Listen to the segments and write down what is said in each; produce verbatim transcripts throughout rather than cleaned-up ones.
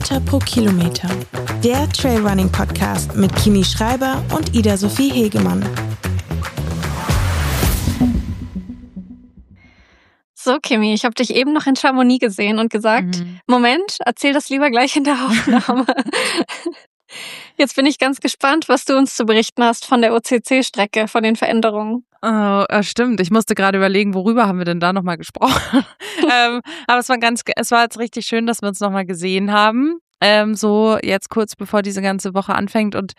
Höhenmeter pro Kilometer. Der Trailrunning-Podcast mit Kimi Schreiber und Ida-Sophie Hegemann. So, Kimi, ich habe dich eben noch in Chamonix gesehen und gesagt, mhm. Moment, erzähl das lieber gleich in der Aufnahme. Jetzt bin ich ganz gespannt, was du uns zu berichten hast von der O C C-Strecke, von den Veränderungen. Oh, stimmt. Ich musste gerade überlegen, worüber haben wir denn da nochmal gesprochen. ähm, aber es war ganz, es war jetzt richtig schön, dass wir uns nochmal gesehen haben. Ähm, so jetzt kurz bevor diese ganze Woche anfängt und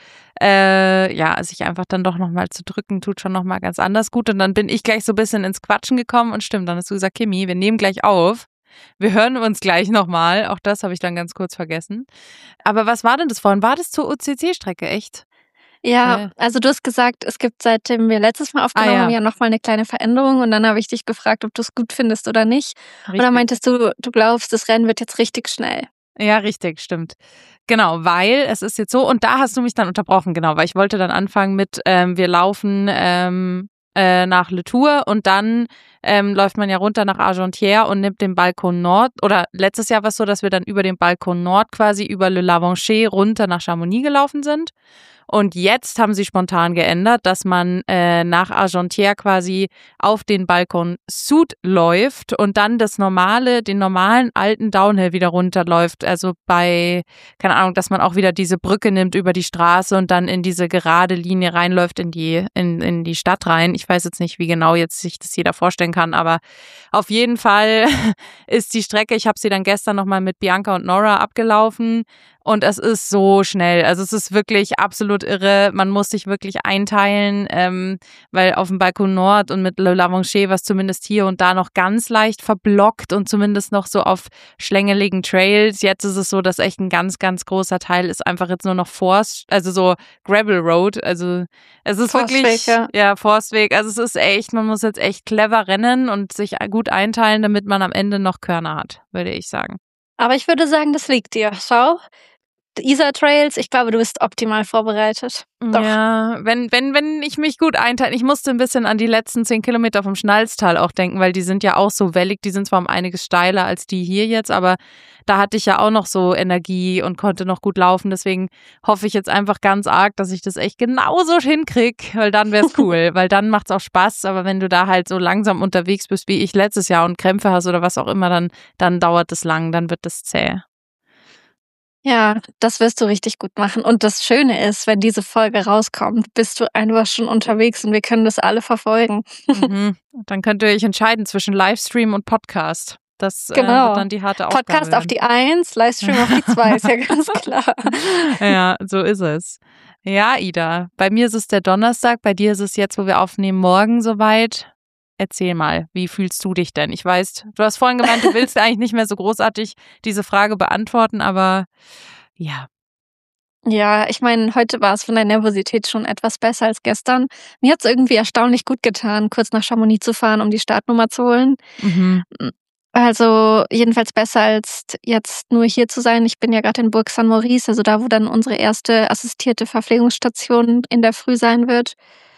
äh, ja, sich einfach dann doch nochmal zu drücken, tut schon nochmal ganz anders gut. Und dann bin ich gleich so ein bisschen ins Quatschen gekommen und stimmt, dann hast du gesagt, Kimi, wir nehmen gleich auf. Wir hören uns gleich nochmal. Auch das habe ich dann ganz kurz vergessen. Aber was war denn das vorhin? War das zur O C C-Strecke, echt? Ja, also du hast gesagt, es gibt seitdem wir letztes Mal aufgenommen haben, ah, ja, ja nochmal eine kleine Veränderung und dann habe ich dich gefragt, ob du es gut findest oder nicht. Richtig. Und dann meintest du, du glaubst, das Rennen wird jetzt richtig schnell. Ja, richtig, stimmt. Genau, weil es ist jetzt so, und da hast du mich dann unterbrochen, genau, weil ich wollte dann anfangen mit, ähm, wir laufen ähm, äh, nach Le Tour und dann ähm, läuft man ja runter nach Argentière und nimmt den Balcon Nord, oder letztes Jahr war es so, dass wir dann über den Balcon Nord quasi über Le Lavancher runter nach Chamonix gelaufen sind. Und jetzt haben sie spontan geändert, dass man äh, nach Argentière quasi auf den Balcon Sud läuft und dann das normale, den normalen alten Downhill wieder runterläuft. Also bei, keine Ahnung, dass man auch wieder diese Brücke nimmt über die Straße und dann in diese gerade Linie reinläuft in die, in, in die Stadt rein. Ich weiß jetzt nicht, wie genau jetzt sich das jeder vorstellen kann, aber auf jeden Fall ist die Strecke, ich habe sie dann gestern nochmal mit Bianca und Nora abgelaufen. Und es ist so schnell. Also es ist wirklich absolut irre. Man muss sich wirklich einteilen, ähm, weil auf dem Balcon Nord und mit Le Lavancher war es zumindest hier und da noch ganz leicht verblockt und zumindest noch so auf schlängeligen Trails. Jetzt ist es so, dass echt ein ganz, ganz großer Teil ist einfach jetzt nur noch Forst, also so Gravel Road. Also es ist Forstweg, wirklich, ja. ja, Forstweg. Also es ist echt, man muss jetzt echt clever rennen und sich gut einteilen, damit man am Ende noch Körner hat, würde ich sagen. Aber ich würde sagen, das liegt dir. Schau. Isar Trails, ich glaube, du bist optimal vorbereitet. Doch. Ja, wenn, wenn, wenn ich mich gut einteile. Ich musste ein bisschen an die letzten zehn Kilometer vom Schnalztal auch denken, weil die sind ja auch so wellig. Die sind zwar um einiges steiler als die hier jetzt, aber da hatte ich ja auch noch so Energie und konnte noch gut laufen. Deswegen hoffe ich jetzt einfach ganz arg, dass ich das echt genauso hinkriege, weil dann wäre es cool, weil dann macht es auch Spaß. Aber wenn du da halt so langsam unterwegs bist wie ich letztes Jahr und Krämpfe hast oder was auch immer, dann, dann dauert es lang, dann wird das zäh. Ja, das wirst du richtig gut machen. Und das Schöne ist, wenn diese Folge rauskommt, bist du einfach schon unterwegs und wir können das alle verfolgen. Mhm. Dann könnt ihr euch entscheiden zwischen Livestream und Podcast. Das genau. äh, wird dann die harte Aufgabe Podcast werden. auf die Eins, Livestream auf die Zwei, ist ja ganz klar. Ja, so ist es. Ja, Ida, bei mir ist es der Donnerstag, bei dir ist es jetzt, wo wir aufnehmen, morgen soweit. Erzähl mal, wie fühlst du dich denn? Ich weiß, du hast vorhin gemeint, du willst eigentlich nicht mehr so großartig diese Frage beantworten, aber ja. Ja, ich meine, heute war es von der Nervosität schon etwas besser als gestern. Mir hat es irgendwie erstaunlich gut getan, kurz nach Chamonix zu fahren, um die Startnummer zu holen. Mhm. Also jedenfalls besser als jetzt nur hier zu sein. Ich bin ja gerade in Bourg Saint-Maurice, also da, wo dann unsere erste assistierte Verpflegungsstation in der Früh sein wird.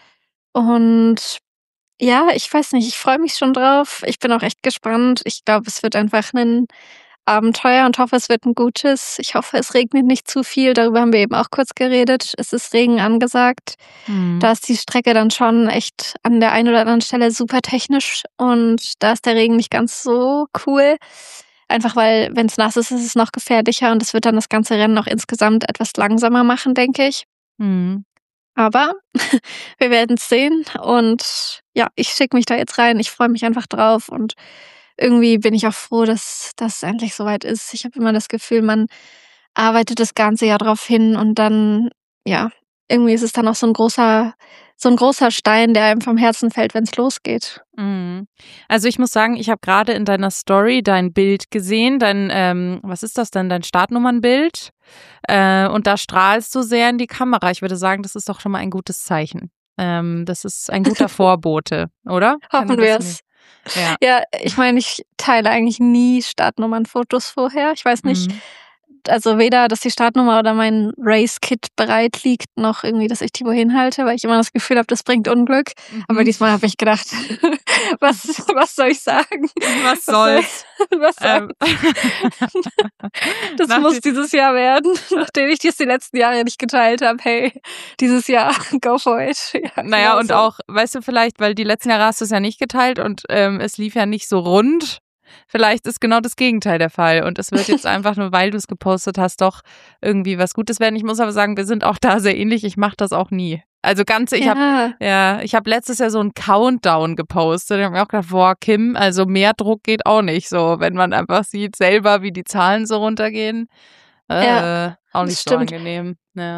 Und ja, ich weiß nicht, ich freue mich schon drauf. Ich bin auch echt gespannt. Ich glaube, es wird einfach ein Abenteuer und hoffe, es wird ein gutes. Ich hoffe, es regnet nicht zu viel. Darüber haben wir eben auch kurz geredet. Es ist Regen angesagt. Mhm. Da ist die Strecke dann schon echt an der einen oder anderen Stelle super technisch und da ist der Regen nicht ganz so cool. Einfach weil, wenn es nass ist, ist es noch gefährlicher und es wird dann das ganze Rennen auch insgesamt etwas langsamer machen, denke ich. Mhm. Aber wir werden es sehen und ja, ich schicke mich da jetzt rein. Ich freue mich einfach drauf und irgendwie bin ich auch froh, dass das endlich soweit ist. Ich habe immer das Gefühl, man arbeitet das ganze Jahr drauf hin und dann, ja, irgendwie ist es dann auch so ein großer, so ein großer Stein, der einem vom Herzen fällt, wenn es losgeht. Mhm. Also ich muss sagen, ich habe gerade in deiner Story dein Bild gesehen, dein, ähm, was ist das denn, dein Startnummernbild? Äh, und da strahlst du sehr in die Kamera. Ich würde sagen, das ist doch schon mal ein gutes Zeichen. Ähm, das ist ein guter Vorbote, oder? Hoffen wir es. Ja. ja, ich meine, ich teile eigentlich nie Startnummernfotos vorher. Ich weiß nicht, mhm. also weder, dass die Startnummer oder mein Race-Kit bereit liegt, noch irgendwie, dass ich die wohin halte, weil ich immer das Gefühl habe, das bringt Unglück. Mhm. Aber diesmal habe ich gedacht, was, was soll ich sagen? Was soll's? Was soll ähm. Das Nach muss dieses Jahr werden, nachdem ich das die letzten Jahre nicht geteilt habe. Hey, dieses Jahr, go for it. Ja, naja, genau und so. Auch, weißt du, vielleicht, weil die letzten Jahre hast du es ja nicht geteilt und ähm, es lief ja nicht so rund. Vielleicht ist genau das Gegenteil der Fall und es wird jetzt einfach nur, weil du es gepostet hast, doch irgendwie was Gutes werden. Ich muss aber sagen, wir sind auch da sehr ähnlich. Ich mache das auch nie. Also ganz, ich ja. habe ja, ich habe letztes Jahr so einen Countdown gepostet. Ich habe mir auch gedacht, boah, Kim, also mehr Druck geht auch nicht so, wenn man einfach sieht selber, wie die Zahlen so runtergehen. Äh, ja, auch nicht so angenehm. Ja.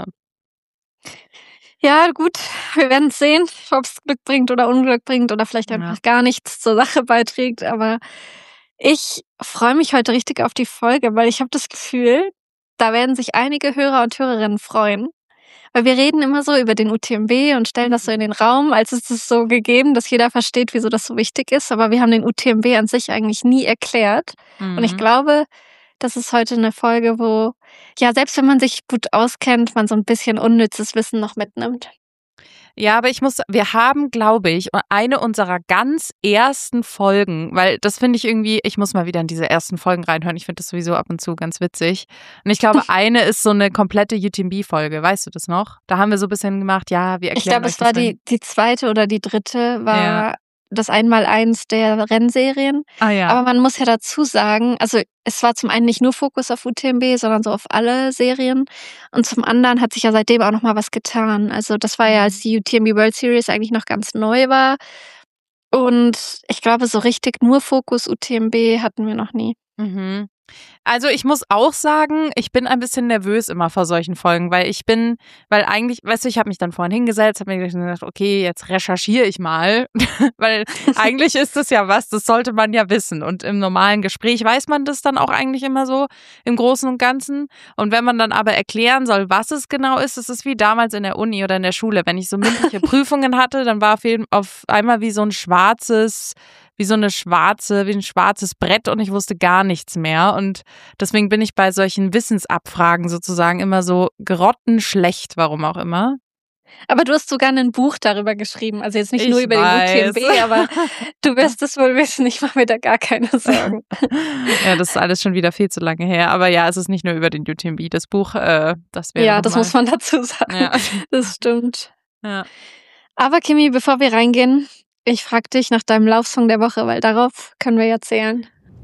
Ja, gut, wir werden sehen, ob es Glück bringt oder Unglück bringt oder vielleicht einfach ja. gar nichts zur Sache beiträgt. Aber ich freue mich heute richtig auf die Folge, weil ich habe das Gefühl, da werden sich einige Hörer und Hörerinnen freuen. Weil wir reden immer so über den U T M B und stellen das so in den Raum, als ist es so gegeben, dass jeder versteht, wieso das so wichtig ist. Aber wir haben den U T M B an sich eigentlich nie erklärt. Mhm. Und ich glaube, das ist heute eine Folge, wo, ja, selbst wenn man sich gut auskennt, man so ein bisschen unnützes Wissen noch mitnimmt. Ja, aber ich muss, wir haben, glaube ich, eine unserer ganz ersten Folgen, weil das finde ich irgendwie, ich muss mal wieder in diese ersten Folgen reinhören. Ich finde das sowieso ab und zu ganz witzig. Und ich glaube, eine ist so eine komplette U T M B-Folge. Weißt du das noch? Da haben wir so ein bisschen gemacht, ja, wir erklären Ich glaube, es war die, die zweite oder die dritte, war ja. das Einmaleins der Rennserien. Ah, ja. Aber man muss ja dazu sagen, also es war zum einen nicht nur Fokus auf U T M B, sondern so auf alle Serien. Und zum anderen hat sich ja seitdem auch noch mal was getan. Also das war ja, als die U T M B World Series eigentlich noch ganz neu war. Und ich glaube, so richtig nur Fokus U T M B hatten wir noch nie. Mhm. Also ich muss auch sagen, ich bin ein bisschen nervös immer vor solchen Folgen, weil ich bin, weil eigentlich, weißt du, ich habe mich dann vorhin hingesetzt, habe mir gedacht, okay, jetzt recherchiere ich mal, weil eigentlich ist das ja was, das sollte man ja wissen und im normalen Gespräch weiß man das dann auch eigentlich immer so im Großen und Ganzen und wenn man dann aber erklären soll, was es genau ist, das ist wie damals in der Uni oder in der Schule, wenn ich so mündliche Prüfungen hatte, dann war auf, jeden, auf einmal wie so ein schwarzes wie so eine schwarze, wie ein schwarzes Brett und ich wusste gar nichts mehr. Und deswegen bin ich bei solchen Wissensabfragen sozusagen immer so grottenschlecht, warum auch immer. Aber du hast sogar ein Buch darüber geschrieben. Also jetzt nicht ich nur über weiß. den U T M B, aber du wirst es wohl wissen. Ich mache mir da gar keine Sorgen. Ja, das ist alles schon wieder viel zu lange her. Aber ja, es ist nicht nur über den U T M B. Das Buch, äh, das wäre Ja, das mal. muss man dazu sagen. Ja. Das stimmt. Ja. Aber Kimi, bevor wir reingehen, ich frage dich nach deinem Laufsong der Woche, weil darauf können wir ja zählen.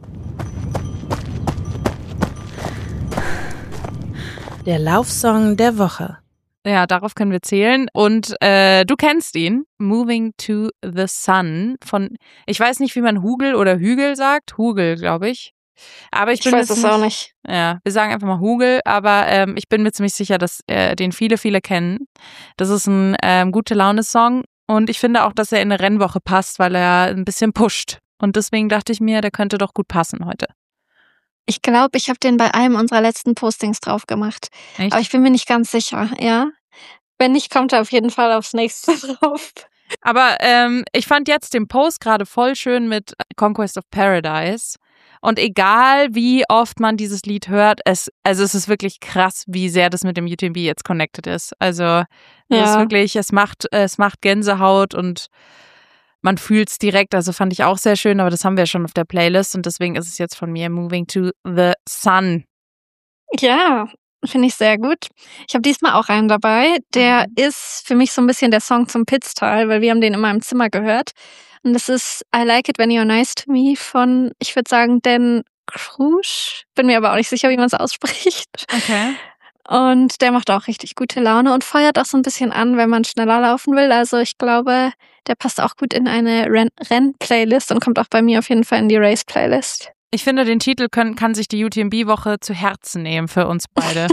Der Laufsong der Woche. Ja, darauf können wir zählen. Und äh, du kennst ihn, Moving to the Sun von, ich weiß nicht, wie man Hugel oder Hügel sagt. Hugel, glaube ich. Aber ich, bin ich weiß es auch nicht. Ja, wir sagen einfach mal Hugel, aber ähm, ich bin mir ziemlich sicher, dass äh, den viele, viele kennen. Das ist ein ähm, gute Laune-Song. Und ich finde auch, dass er in eine Rennwoche passt, weil er ein bisschen pusht. Und deswegen dachte ich mir, der könnte doch gut passen heute. Ich glaube, ich habe den bei einem unserer letzten Postings drauf gemacht. Echt? Aber ich bin mir nicht ganz sicher, ja. Wenn nicht, kommt er auf jeden Fall aufs nächste drauf. Aber ähm, ich fand jetzt den Post gerade voll schön mit Conquest of Paradise. Und egal, wie oft man dieses Lied hört, es, also es ist wirklich krass, wie sehr das mit dem U T M B jetzt connected ist. Also ja. Es ist wirklich, es macht, es macht Gänsehaut und man fühlt es direkt. Also fand ich auch sehr schön, aber das haben wir schon auf der Playlist und deswegen ist es jetzt von mir Moving to the Sun. Ja, finde ich sehr gut. Ich habe diesmal auch einen dabei. Der mhm. ist für mich so ein bisschen der Song zum Pitztal, weil wir haben den immer im Zimmer gehört. Und das ist I Like It When You're Nice to Me von, ich würde sagen, Dan Krusch. Bin mir aber auch nicht sicher, wie man es ausspricht. Okay. Und der macht auch richtig gute Laune und feuert auch so ein bisschen an, wenn man schneller laufen will. Also ich glaube, der passt auch gut in eine Renn- Renn-Playlist und kommt auch bei mir auf jeden Fall in die Race-Playlist. Ich finde, den Titel können, kann sich die U T M B-Woche zu Herzen nehmen für uns beide.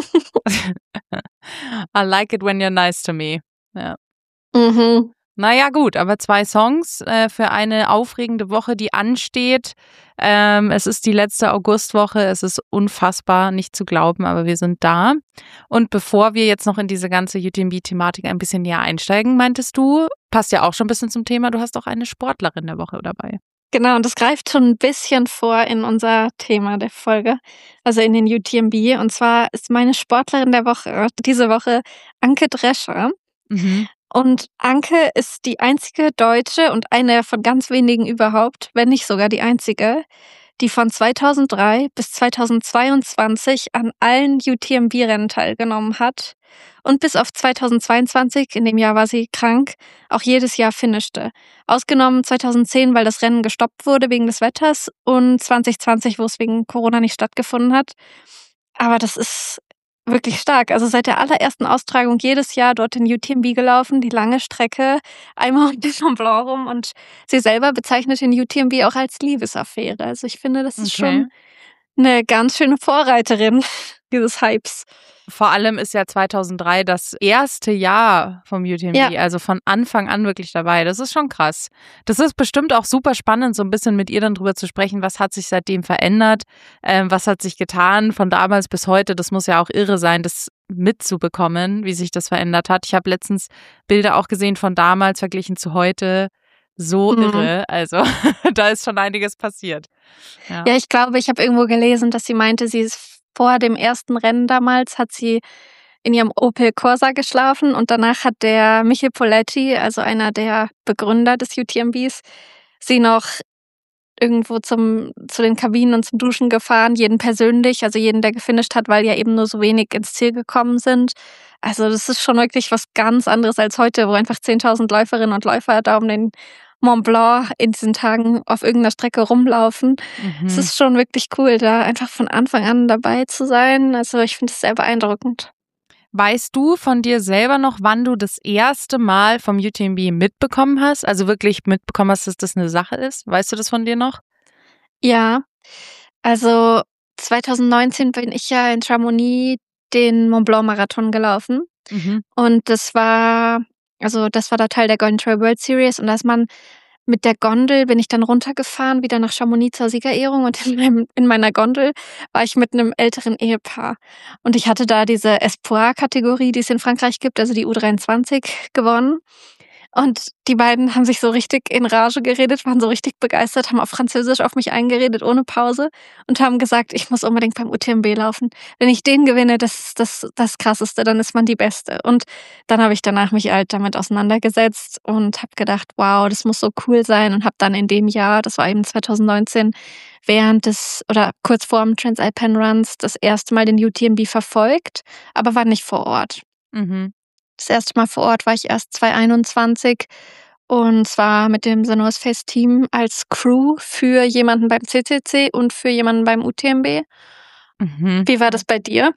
I like it when you're nice to me. Ja. Mhm. Naja gut, aber zwei Songs äh, für eine aufregende Woche, die ansteht. Ähm, es ist die letzte Augustwoche, es ist unfassbar, nicht zu glauben, aber wir sind da. Und bevor wir jetzt noch in diese ganze U T M B-Thematik ein bisschen näher einsteigen, meintest du, passt ja auch schon ein bisschen zum Thema, du hast auch eine Sportlerin der Woche dabei. Genau, und das greift schon ein bisschen vor in unser Thema der Folge, also in den U T M B. Und zwar ist meine Sportlerin der Woche diese Woche Anke Drescher. Mhm. Und Anke ist die einzige Deutsche und eine von ganz wenigen überhaupt, wenn nicht sogar die einzige, die von zweitausenddrei bis zweitausendzweiundzwanzig an allen U T M B-Rennen teilgenommen hat und bis auf zweitausendzweiundzwanzig, in dem Jahr war sie krank, auch jedes Jahr finishte. Ausgenommen zweitausendzehn, weil das Rennen gestoppt wurde wegen des Wetters, und zweitausendzwanzig, wo es wegen Corona nicht stattgefunden hat. Aber das ist wirklich stark. Also seit der allerersten Austragung jedes Jahr dort in U T M B gelaufen, die lange Strecke, einmal um den Mont Blanc rum, und sie selber bezeichnet den U T M B auch als Liebesaffäre. Also ich finde, das ist Okay. schon eine ganz schöne Vorreiterin dieses Hypes. Vor allem ist ja zweitausenddrei das erste Jahr vom U T M B, Ja. also von Anfang an wirklich dabei. Das ist schon krass. Das ist bestimmt auch super spannend, so ein bisschen mit ihr dann drüber zu sprechen, was hat sich seitdem verändert, ähm, was hat sich getan von damals bis heute. Das muss ja auch irre sein, das mitzubekommen, wie sich das verändert hat. Ich habe letztens Bilder auch gesehen von damals verglichen zu heute. So Mhm. irre. Also da ist schon einiges passiert. Ja. Ja, ich glaube, ich habe irgendwo gelesen, dass sie meinte, sie ist vor dem ersten Rennen damals, hat sie in ihrem Opel Corsa geschlafen, und danach hat der Michel Poletti, also einer der Begründer des U T M Bs, sie noch irgendwo zum, zu den Kabinen und zum Duschen gefahren, jeden persönlich, also jeden, der gefinisht hat, weil ja eben nur so wenig ins Ziel gekommen sind. Also das ist schon wirklich was ganz anderes als heute, wo einfach zehntausend Läuferinnen und Läufer da um den Mont Blanc in diesen Tagen auf irgendeiner Strecke rumlaufen. Es Mhm. ist schon wirklich cool, da einfach von Anfang an dabei zu sein. Also ich finde es sehr beeindruckend. Weißt du von dir selber noch, wann du das erste Mal vom U T M B mitbekommen hast? Also wirklich mitbekommen hast, dass das eine Sache ist? Weißt du das von dir noch? Ja, also zweitausendneunzehn bin ich ja in Chamonix den Mont Blanc Marathon gelaufen. Mhm. Und das war, also das war der Teil der Golden Trail World Series, und da ist man mit der Gondel, bin ich dann runtergefahren, wieder nach Chamonix zur Siegerehrung, und in, meinem, in meiner Gondel war ich mit einem älteren Ehepaar. Und ich hatte da diese Espoir-Kategorie, die es in Frankreich gibt, also die U dreiundzwanzig, gewonnen. Und die beiden haben sich so richtig in Rage geredet, waren so richtig begeistert, haben auf Französisch auf mich eingeredet, ohne Pause, und haben gesagt, ich muss unbedingt beim U T M B laufen. Wenn ich den gewinne, das ist das, das Krasseste, dann ist man die Beste. Und dann habe ich danach mich halt damit auseinandergesetzt und habe gedacht, wow, das muss so cool sein, und habe dann in dem Jahr, das war eben zweitausendneunzehn, während des oder kurz vor dem Transalpine Runs das erste Mal den U T M B verfolgt, aber war nicht vor Ort. Mhm. Das erste Mal vor Ort war ich erst zweitausendeinundzwanzig, und zwar mit dem The North Face Team als Crew für jemanden beim C C C und für jemanden beim U T M B. Mhm. Wie war das bei dir?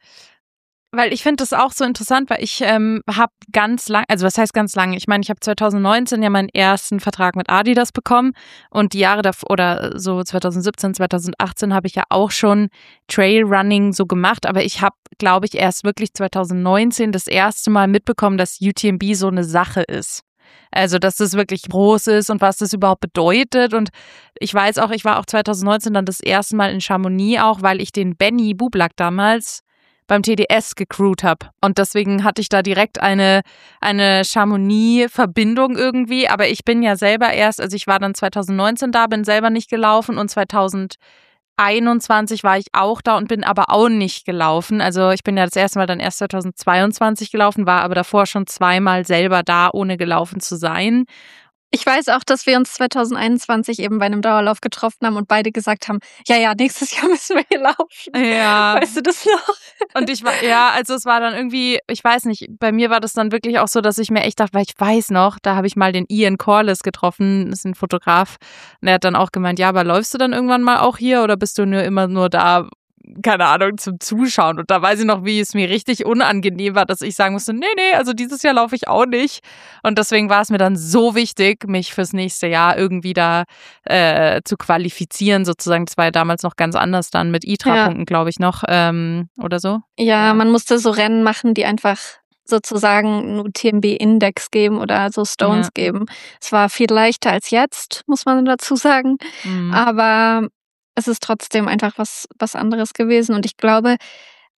Weil ich finde das auch so interessant, weil ich ähm, habe ganz lang, also was heißt ganz lange? Ich meine, ich habe zweitausendneunzehn ja meinen ersten Vertrag mit Adidas bekommen, und die Jahre davor oder so zweitausendsiebzehn, zweitausendachtzehn habe ich ja auch schon Trailrunning so gemacht, aber ich habe, glaube ich, erst wirklich zweitausendneunzehn das erste Mal mitbekommen, dass U T M B so eine Sache ist. Also, dass das wirklich groß ist und was das überhaupt bedeutet. Und ich weiß auch, ich war auch zweitausendneunzehn dann das erste Mal in Chamonix auch, weil ich den Benny Bublak damals beim T D S gecrewt habe. Und deswegen hatte ich da direkt eine, eine Chamonix-Verbindung irgendwie. Aber ich bin ja selber erst, also ich war dann zweitausendneunzehn da, bin selber nicht gelaufen, und zweitausendeinundzwanzig war ich auch da und bin aber auch nicht gelaufen. Also ich bin ja das erste Mal dann erst zweitausendzweiundzwanzig gelaufen, war aber davor schon zweimal selber da, ohne gelaufen zu sein. Ich weiß auch, dass wir uns zweitausendeinundzwanzig eben bei einem Dauerlauf getroffen haben und beide gesagt haben, ja, ja, nächstes Jahr müssen wir hier laufen. Ja. Weißt du das noch? Und ich war, ja, also es war dann irgendwie, ich weiß nicht, bei mir war das dann wirklich auch so, dass ich mir echt dachte, weil ich weiß noch, da habe ich mal den Ian Corliss getroffen, das ist ein Fotograf, und der hat dann auch gemeint, ja, aber läufst du dann irgendwann mal auch hier oder bist du nur immer nur da, keine Ahnung, zum Zuschauen? Und da weiß ich noch, wie es mir richtig unangenehm war, dass ich sagen musste, nee, nee, also dieses Jahr laufe ich auch nicht. Und deswegen war es mir dann so wichtig, mich fürs nächste Jahr irgendwie da äh, zu qualifizieren, sozusagen. Das war ja damals noch ganz anders dann mit I T R A-Punkten, glaube ich, noch ähm, oder so. Ja, Ja. man musste so Rennen machen, die einfach sozusagen einen U T M B-Index geben oder so Stones Ja. geben. Es war viel leichter als jetzt, muss man dazu sagen. Mhm. Aber es ist trotzdem einfach was, was anderes gewesen. Und ich glaube,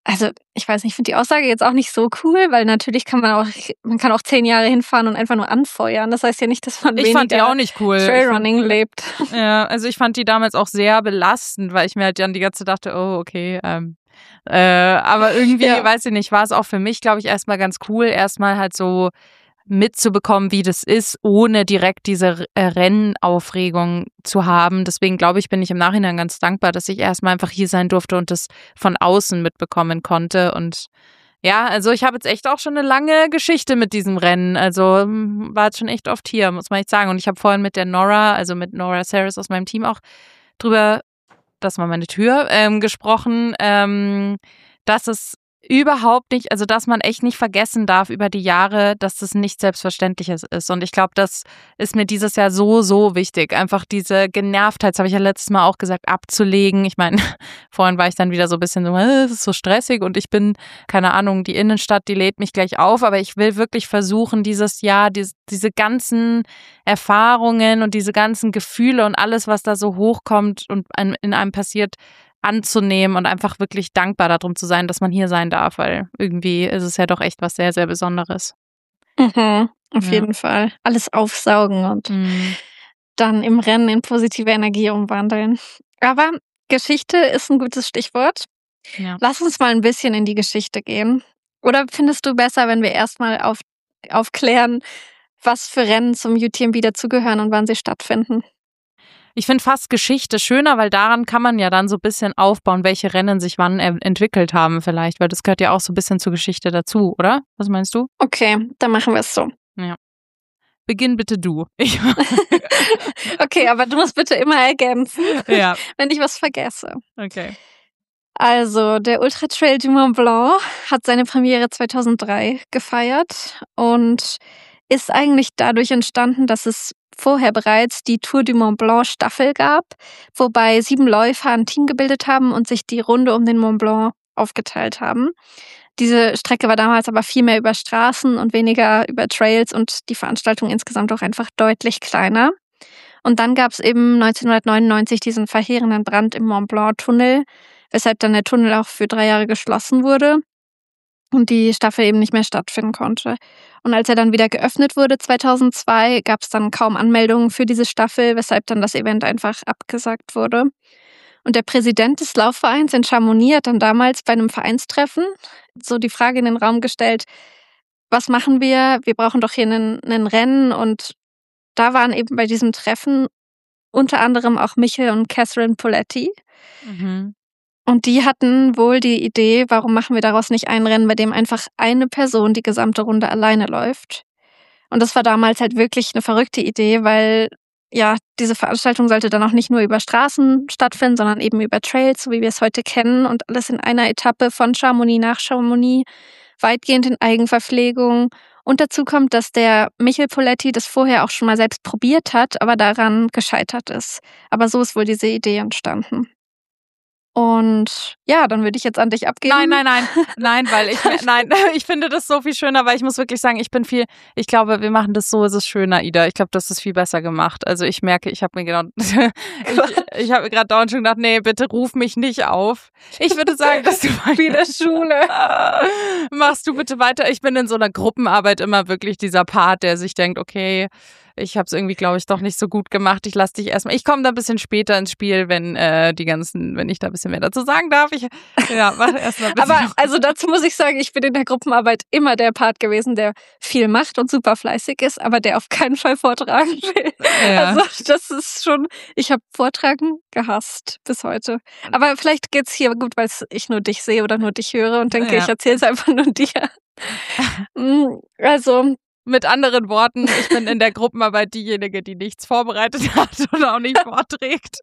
also ich weiß nicht, ich finde die Aussage jetzt auch nicht so cool, weil natürlich kann man auch, man kann auch zehn Jahre hinfahren und einfach nur anfeuern. Das heißt ja nicht, dass man ich weniger fand die auch nicht cool. Trailrunning fand, lebt. Ja, also ich fand die damals auch sehr belastend, weil ich mir halt dann die ganze Zeit dachte, oh, okay, ähm, äh, aber irgendwie, ja. weiß ich nicht, war es auch für mich, glaube ich, erstmal ganz cool, erstmal halt so mitzubekommen, wie das ist, ohne direkt diese Rennaufregung zu haben. Deswegen glaube ich, bin ich im Nachhinein ganz dankbar, dass ich erstmal einfach hier sein durfte und das von außen mitbekommen konnte. Und ja, also ich habe jetzt echt auch schon eine lange Geschichte mit diesem Rennen. Also war jetzt schon echt oft hier, muss man echt sagen. Und ich habe vorhin mit der Nora, also mit Nora Saris aus meinem Team auch drüber, das war meine Tür, ähm, gesprochen, ähm, dass es überhaupt nicht, also dass man echt nicht vergessen darf über die Jahre, dass das nicht Selbstverständliches ist. Und ich glaube, das ist mir dieses Jahr so, so wichtig. Einfach diese Genervtheit, das habe ich ja letztes Mal auch gesagt, abzulegen. Ich meine, vorhin war ich dann wieder so ein bisschen so, es ist so stressig und ich bin, keine Ahnung, die Innenstadt, die lädt mich gleich auf. Aber ich will wirklich versuchen, dieses Jahr, diese, diese ganzen Erfahrungen und diese ganzen Gefühle und alles, was da so hochkommt und in einem passiert, anzunehmen und einfach wirklich dankbar darum zu sein, dass man hier sein darf, weil irgendwie ist es ja doch echt was sehr, sehr Besonderes. Mhm, auf ja. jeden Fall. Alles aufsaugen und mhm. dann im Rennen in positive Energie umwandeln. Aber Geschichte ist ein gutes Stichwort. Ja. Lass uns mal ein bisschen in die Geschichte gehen. Oder findest du besser, wenn wir erstmal auf, aufklären, was für Rennen zum U T M B dazugehören und wann sie stattfinden? Ich finde fast Geschichte schöner, weil daran kann man ja dann so ein bisschen aufbauen, welche Rennen sich wann e- entwickelt haben vielleicht, weil das gehört ja auch so ein bisschen zur Geschichte dazu, oder? Was meinst du? Okay, dann machen wir es so. Ja. Beginn bitte du. Ich okay, aber du musst bitte immer ergänzen, ja. wenn ich was vergesse. Okay. Also, der Ultra Trail du Mont Blanc hat seine Premiere zweitausenddrei gefeiert und ist eigentlich dadurch entstanden, dass es vorher bereits die Tour du Mont Blanc Staffel gab, wobei sieben Läufer ein Team gebildet haben und sich die Runde um den Mont Blanc aufgeteilt haben. Diese Strecke war damals aber viel mehr über Straßen und weniger über Trails und die Veranstaltung insgesamt auch einfach deutlich kleiner. Und dann gab es eben neunzehnhundertneunundneunzig diesen verheerenden Brand im Mont Blanc Tunnel, weshalb dann der Tunnel auch für drei Jahre geschlossen wurde und die Staffel eben nicht mehr stattfinden konnte. Und als er dann wieder geöffnet wurde zweitausendzwei, gab es dann kaum Anmeldungen für diese Staffel, weshalb dann das Event einfach abgesagt wurde. Und der Präsident des Laufvereins in Chamonix hat dann damals bei einem Vereinstreffen so die Frage in den Raum gestellt, was machen wir? Wir brauchen doch hier einen, einen Rennen. Und da waren eben bei diesem Treffen unter anderem auch Michel und Catherine Poletti. Mhm. Und die hatten wohl die Idee, warum machen wir daraus nicht ein Rennen, bei dem einfach eine Person die gesamte Runde alleine läuft. Und das war damals halt wirklich eine verrückte Idee, weil ja, diese Veranstaltung sollte dann auch nicht nur über Straßen stattfinden, sondern eben über Trails, so wie wir es heute kennen, und alles in einer Etappe von Chamonix nach Chamonix, weitgehend in Eigenverpflegung. Und dazu kommt, dass der Michel Poletti das vorher auch schon mal selbst probiert hat, aber daran gescheitert ist. Aber so ist wohl diese Idee entstanden. Und ja, dann würde ich jetzt an dich abgeben. Nein, nein, nein, nein, weil ich, nein, ich finde das so viel schöner, weil ich muss wirklich sagen, ich bin viel, ich glaube, wir machen das so, ist es schöner, Ida. Ich glaube, das ist viel besser gemacht. Also ich merke, ich habe mir genau, ich, ich habe mir gerade dauernd schon gedacht, nee, bitte ruf mich nicht auf. Ich würde sagen, dass du wie der Schule machst du bitte weiter. Ich bin in so einer Gruppenarbeit immer wirklich dieser Part, der sich denkt, okay, ich habe es irgendwie, glaube ich, doch nicht so gut gemacht. Ich lasse dich erstmal. Ich komme da ein bisschen später ins Spiel, wenn äh, die ganzen, wenn ich da ein bisschen mehr dazu sagen darf. Ich, ja, mach erstmal bitte. Aber also dazu muss ich sagen, ich bin in der Gruppenarbeit immer der Part gewesen, der viel macht und super fleißig ist, aber der auf keinen Fall vortragen will. Ja. Also das ist schon, ich habe Vortragen gehasst bis heute. Aber vielleicht geht's hier gut, weil ich nur dich sehe oder nur dich höre und denke, ja. ich erzähle es einfach nur dir. Also mit anderen Worten, ich bin in der Gruppenarbeit diejenige, die nichts vorbereitet hat und auch nicht vorträgt.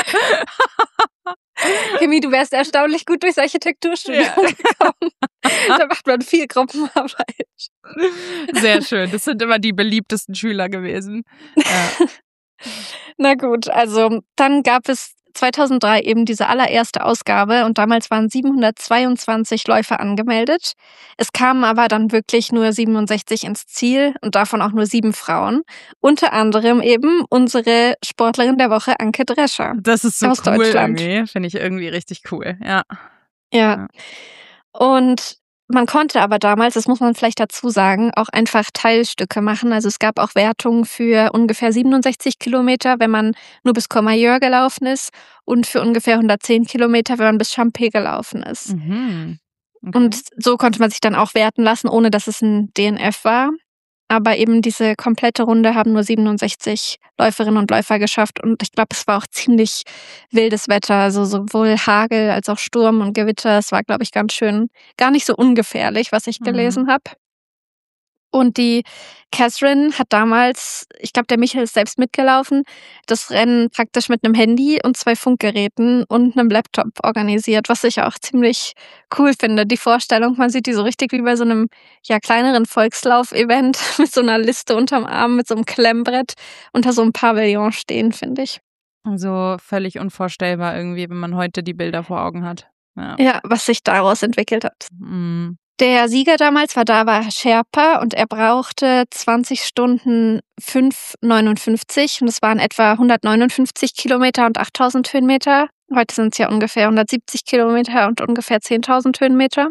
Kimi, du wärst erstaunlich gut durchs Architekturstudium ja. gekommen. Da macht man viel Gruppenarbeit. Sehr schön. Das sind immer die beliebtesten Schüler gewesen. Ja. Na gut, also dann gab es zweitausenddrei eben diese allererste Ausgabe und damals waren siebenhundertzweiundzwanzig Läufer angemeldet. Es kamen aber dann wirklich nur siebenundsechzig ins Ziel und davon auch nur sieben Frauen. Unter anderem eben unsere Sportlerin der Woche, Anke Drescher. Das ist so aus cool Deutschland. irgendwie. Finde ich irgendwie richtig cool, ja. Ja. Und man konnte aber damals, das muss man vielleicht dazu sagen, auch einfach Teilstücke machen. Also es gab auch Wertungen für ungefähr siebenundsechzig Kilometer, wenn man nur bis Courmayeur gelaufen ist, und für ungefähr hundertzehn Kilometer, wenn man bis Champé gelaufen ist. Mhm. Okay. Und so konnte man sich dann auch werten lassen, ohne dass es ein D N F war. Aber eben diese komplette Runde haben nur siebenundsechzig Läuferinnen und Läufer geschafft. Und ich glaube, es war auch ziemlich wildes Wetter. Also sowohl Hagel als auch Sturm und Gewitter. Es war, glaube ich, ganz schön, gar nicht so ungefährlich, was ich Mhm. gelesen habe. Und die Catherine hat damals, ich glaube, der Michael ist selbst mitgelaufen, das Rennen praktisch mit einem Handy und zwei Funkgeräten und einem Laptop organisiert, was ich auch ziemlich cool finde. Die Vorstellung, man sieht die so richtig wie bei so einem ja kleineren Volkslauf-Event mit so einer Liste unterm Arm, mit so einem Klemmbrett unter so einem Pavillon stehen, finde ich. Also völlig unvorstellbar irgendwie, wenn man heute die Bilder vor Augen hat. Ja. Ja, was sich daraus entwickelt hat. Mhm. Der Sieger damals war Dawa Sherpa und er brauchte zwanzig Stunden fünf neunundfünfzig und es waren etwa hundertneunundfünfzig Kilometer und achttausend Höhenmeter. Heute sind es ja ungefähr hundertsiebzig Kilometer und ungefähr zehntausend Höhenmeter.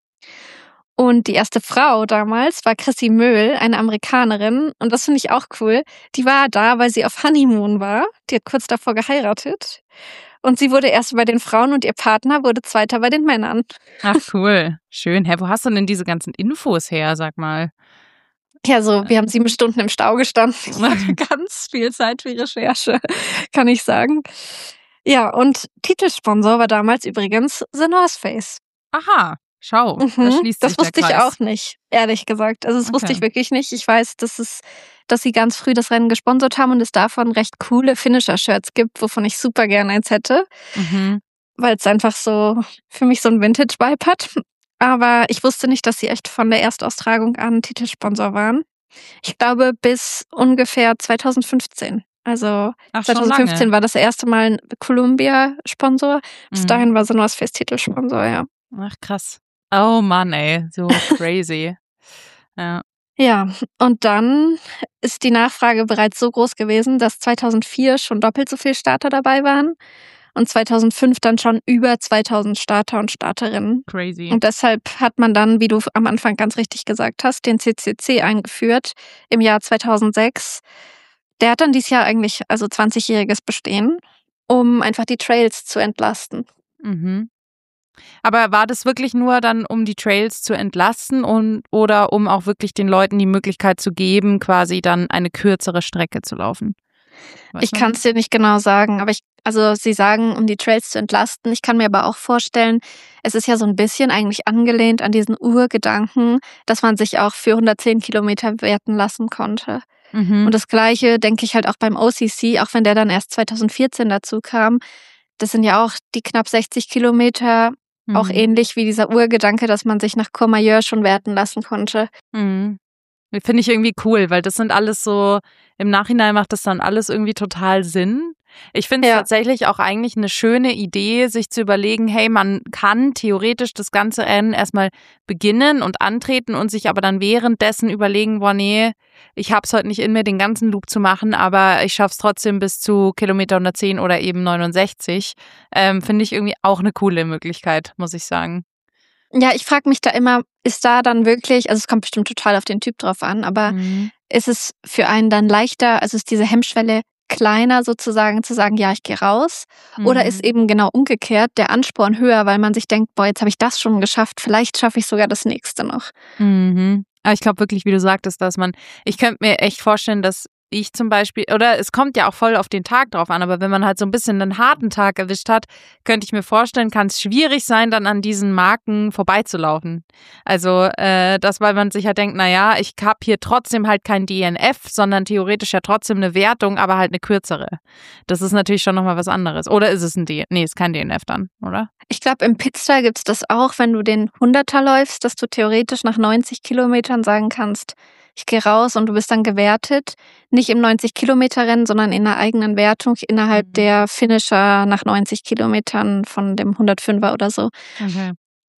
Und die erste Frau damals war Chrissy Möhl, eine Amerikanerin. Und das finde ich auch cool. Die war da, weil sie auf Honeymoon war. Die hat kurz davor geheiratet. Und sie wurde erst bei den Frauen und ihr Partner wurde Zweiter bei den Männern. Ach cool, schön. Hä, wo hast du denn diese ganzen Infos her, sag mal? Ja, so, wir haben sieben Stunden im Stau gestanden. Ich hatte ganz viel Zeit für Recherche, kann ich sagen. Ja, und Titelsponsor war damals übrigens The North Face. Aha, schau, da Mhm, schließt das sich der wusste ich Kreis. auch nicht, ehrlich gesagt. Also das wusste Okay. ich wirklich nicht. Ich weiß, dass es, dass sie ganz früh das Rennen gesponsert haben und es davon recht coole Finisher-Shirts gibt, wovon ich super gerne eins hätte, Mhm. weil es einfach so für mich so ein Vintage-Vibe hat. Aber ich wusste nicht, dass sie echt von der Erstaustragung an Titelsponsor waren. Ich glaube bis ungefähr zweitausendfünfzehn. Also Ach, schon zweitausendfünfzehn lange. war das erste Mal ein Columbia-Sponsor. Bis Mhm. dahin war The North Face Titelsponsor, ja. Ach krass. Oh Mann, ey, so crazy. Ja. Ja, und dann ist die Nachfrage bereits so groß gewesen, dass zweitausendvier schon doppelt so viele Starter dabei waren und zweitausendfünf dann schon über zweitausend Starter und Starterinnen. Crazy. Und deshalb hat man dann, wie du am Anfang ganz richtig gesagt hast, den C C C eingeführt im Jahr zweitausendsechs. Der hat dann dieses Jahr eigentlich also zwanzigjähriges Bestehen, um einfach die Trails zu entlasten. Mhm. Aber war das wirklich nur dann, um die Trails zu entlasten und oder um auch wirklich den Leuten die Möglichkeit zu geben, quasi dann eine kürzere Strecke zu laufen? Weiß Ich man kann das? es dir nicht genau sagen, aber ich, also sie sagen, um die Trails zu entlasten. Ich kann mir aber auch vorstellen, es ist ja so ein bisschen eigentlich angelehnt an diesen Urgedanken, dass man sich auch für hundertzehn Kilometer werten lassen konnte. Mhm. Und das Gleiche denke ich halt auch beim O C C, auch wenn der dann erst zweitausendvierzehn dazu kam. Das sind ja auch die knapp sechzig Kilometer, auch Mhm. ähnlich wie dieser Urgedanke, dass man sich nach Courmayeur schon werten lassen konnte. Mhm. Finde ich irgendwie cool, weil das sind alles so, im Nachhinein macht das dann alles irgendwie total Sinn. Ich finde es Ja. tatsächlich auch eigentlich eine schöne Idee, sich zu überlegen, hey, man kann theoretisch das ganze Rennen erstmal beginnen und antreten und sich aber dann währenddessen überlegen, boah, nee, ich hab's heute nicht in mir, den ganzen Loop zu machen, aber ich schaff's trotzdem bis zu Kilometer hundertzehn oder eben neunundsechzig. Ähm, finde ich irgendwie auch eine coole Möglichkeit, muss ich sagen. Ja, ich frage mich da immer, ist da dann wirklich, also es kommt bestimmt total auf den Typ drauf an, aber Mhm. ist es für einen dann leichter, also ist diese Hemmschwelle kleiner sozusagen zu sagen, ja, ich gehe raus? Oder ist Mhm. eben genau umgekehrt der Ansporn höher, weil man sich denkt, boah, jetzt habe ich das schon geschafft, vielleicht schaffe ich sogar das nächste noch. Mhm. Aber ich glaube wirklich, wie du sagtest, dass man, ich könnte mir echt vorstellen, dass ich zum Beispiel, oder es kommt ja auch voll auf den Tag drauf an, aber wenn man halt so ein bisschen einen harten Tag erwischt hat, könnte ich mir vorstellen, kann es schwierig sein, dann an diesen Marken vorbeizulaufen. Also äh, das, weil man sich ja denkt, naja, ich habe hier trotzdem halt kein D N F, sondern theoretisch ja trotzdem eine Wertung, aber halt eine kürzere. Das ist natürlich schon nochmal was anderes. Oder ist es ein D N F? Nee, ist kein D N F dann, oder? Ich glaube, im Pitstyle gibt's das auch, wenn du den Hunderter läufst, dass du theoretisch nach neunzig Kilometern sagen kannst, ich gehe raus und du bist dann gewertet. Nicht im neunzig-Kilometer-Rennen, sondern in einer eigenen Wertung innerhalb Mhm. der Finisher nach neunzig Kilometern von dem hundertfünfer oder so. Okay.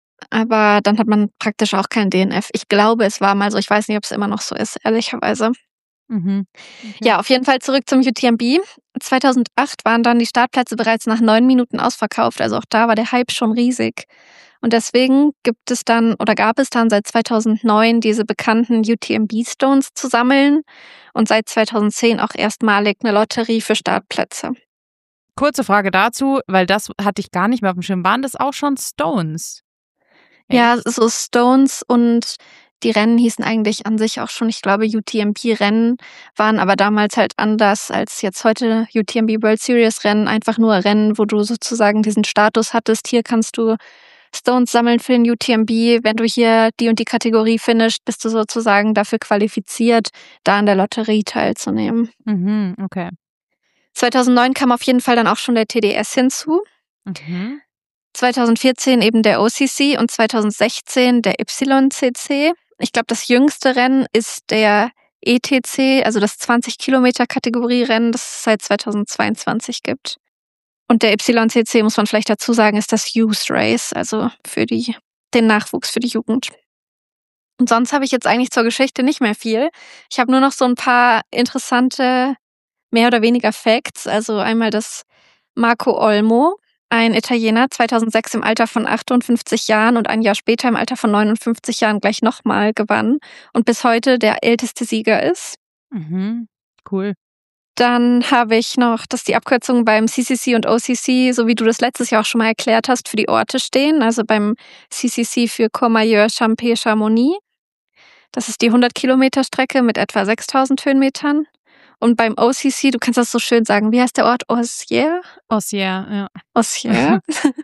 Aber dann hat man praktisch auch kein D N F. Ich glaube, es war mal so. Ich weiß nicht, ob es immer noch so ist, ehrlicherweise. Mhm. Okay. Ja, auf jeden Fall zurück zum U T M B. zweitausendacht waren dann die Startplätze bereits nach neun Minuten ausverkauft. Also auch da war der Hype schon riesig. Und deswegen gibt es dann oder gab es dann seit zweitausendneun diese bekannten U T M B-Stones zu sammeln und seit zweitausendzehn auch erstmalig eine Lotterie für Startplätze. Kurze Frage dazu, weil das hatte ich gar nicht mehr auf dem Schirm. Waren das auch schon Stones? Echt? Ja, so Stones und die Rennen hießen eigentlich an sich auch schon, ich glaube, U T M B-Rennen, waren aber damals halt anders als jetzt heute U T M B World Series Rennen. Einfach nur Rennen, wo du sozusagen diesen Status hattest. Hier kannst du Stones sammeln für den U T M B. Wenn du hier die und die Kategorie finishst, bist du sozusagen dafür qualifiziert, da an der Lotterie teilzunehmen. Mhm, okay. zweitausendneun kam auf jeden Fall dann auch schon der T D S hinzu. Mhm. zweitausendvierzehn eben der O C C und zweitausendsechzehn der Y C C. Ich glaube, das jüngste Rennen ist der E T C, also das zwanzig Kilometer Kategorie-Rennen, das es seit zweitausendzweiundzwanzig gibt. Und der Y C C, muss man vielleicht dazu sagen, ist das Youth Race, also für die, den Nachwuchs, für die Jugend. Und sonst habe ich jetzt eigentlich zur Geschichte nicht mehr viel. Ich habe nur noch so ein paar interessante, mehr oder weniger Facts. Also einmal, dass Marco Olmo, ein Italiener, zweitausendsechs im Alter von achtundfünfzig Jahren und ein Jahr später im Alter von neunundfünfzig Jahren gleich nochmal gewann und bis heute der älteste Sieger ist. Mhm. Cool. Dann habe ich noch, dass die Abkürzungen beim C C C und O C C, so wie du das letztes Jahr auch schon mal erklärt hast, für die Orte stehen. Also beim C C C für Courmayeur, Champé, Chamonix. Das ist die hundert Kilometer Strecke mit etwa sechstausend Höhenmetern. Und beim O C C, du kannst das so schön sagen, wie heißt der Ort? Ossier? Ossier, ja. Ossier.